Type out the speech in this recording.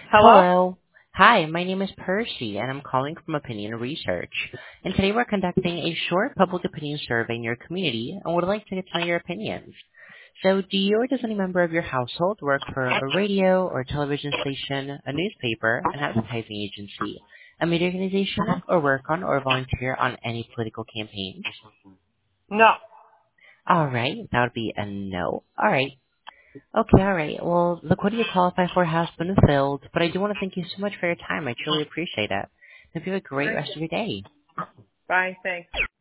Hello? Hello. Hi, my name is Percy, and I'm calling from Opinion Research. And today we're conducting a short public opinion survey in your community and would like to get to know your opinions. So do you or does any member of your household work for a radio or television station, a newspaper, an advertising agency, a media organization, or work on or volunteer on any political campaigns? No. All right, that would be a no. All right. Okay, all right. Well, the quota you qualify for has been filled, but I do want to thank you so much for your time. I truly appreciate it. Hope you have a great Thank rest you. of your day. Bye. Thanks.